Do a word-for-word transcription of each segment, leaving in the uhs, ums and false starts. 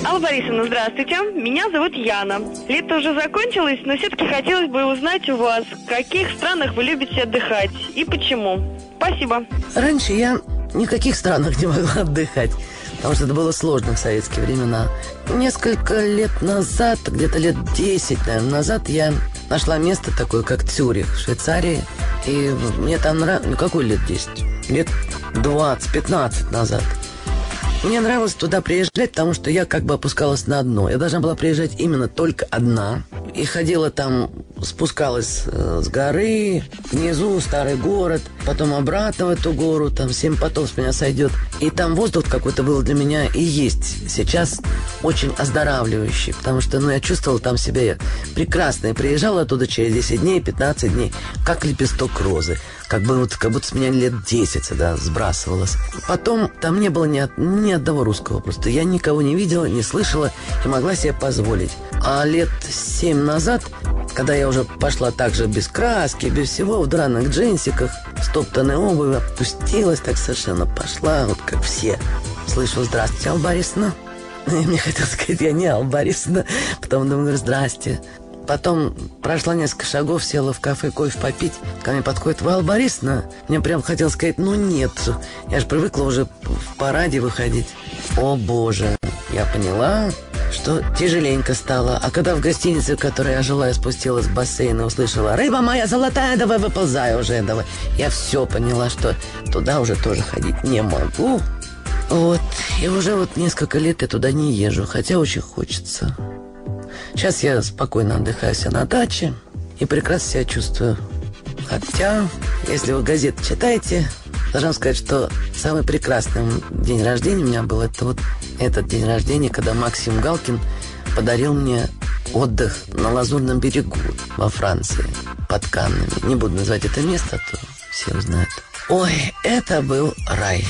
Алла Борисовна, здравствуйте. Меня зовут Яна. Лето уже закончилось, но все-таки хотелось бы узнать у вас, в каких странах вы любите отдыхать и почему. Спасибо. Раньше я ни в каких странах не могла отдыхать, потому что это было сложно в советские времена. Несколько лет назад, где-то лет десять, наверное, назад, я нашла место такое, как Цюрих, в Швейцарии. И мне там нравилось... Ну, какой лет десять? Лет двадцать-пятнадцать назад. Мне нравилось туда приезжать, потому что я как бы опускалась на дно. Я должна была приезжать именно только одна. И ходила там, спускалась э, с горы, внизу старый город, потом обратно в эту гору, там семь потов с меня сойдет. И там воздух какой-то был для меня и есть сейчас очень оздоравливающий, потому что, ну, я чувствовала там себя я прекрасно. Я приезжала оттуда через десять дней, пятнадцать дней, как лепесток розы. Как бы вот, как будто с меня лет десять, да, сбрасывалось. Потом там не было ни, от, ни одного русского просто. Я никого не видела, не слышала и могла себе позволить. А лет семь назад, когда я уже пошла так же без краски, без всего, в драных джинсиках, стоптанной обуви, опустилась так совершенно, пошла, вот как все. Слышу: здравствуйте, Алла Борисовна. И мне хотелось сказать: я не Алла Борисовна. Потом думаю, говорю: здрасте. Потом прошла несколько шагов, села в кафе кофе попить. Ко мне подходит: вы Алла Борисовна? Мне прям хотелось сказать: ну нет. Я же привыкла уже в параде выходить. О боже, я поняла, что тяжеленько стало. А когда в гостинице, в которой я жила, я спустилась в бассейн и услышала: рыба моя золотая, давай выползай уже, давай. Я все поняла, что туда уже тоже ходить не могу. Вот. И уже вот несколько лет я туда не езжу, хотя очень хочется. Сейчас я спокойно отдыхаю себя на даче и прекрасно себя чувствую. Хотя, если вы газеты читаете, должна сказать, что самый прекрасный день рождения у меня был это вот этот день рождения, когда Максим Галкин подарил мне отдых на Лазурном берегу во Франции под Каннами. Не буду называть это место, а то все узнают. Ой, это был рай.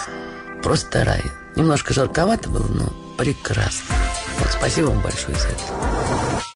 Просто рай. Немножко жарковато было, но прекрасно. Вот, спасибо вам большое за это.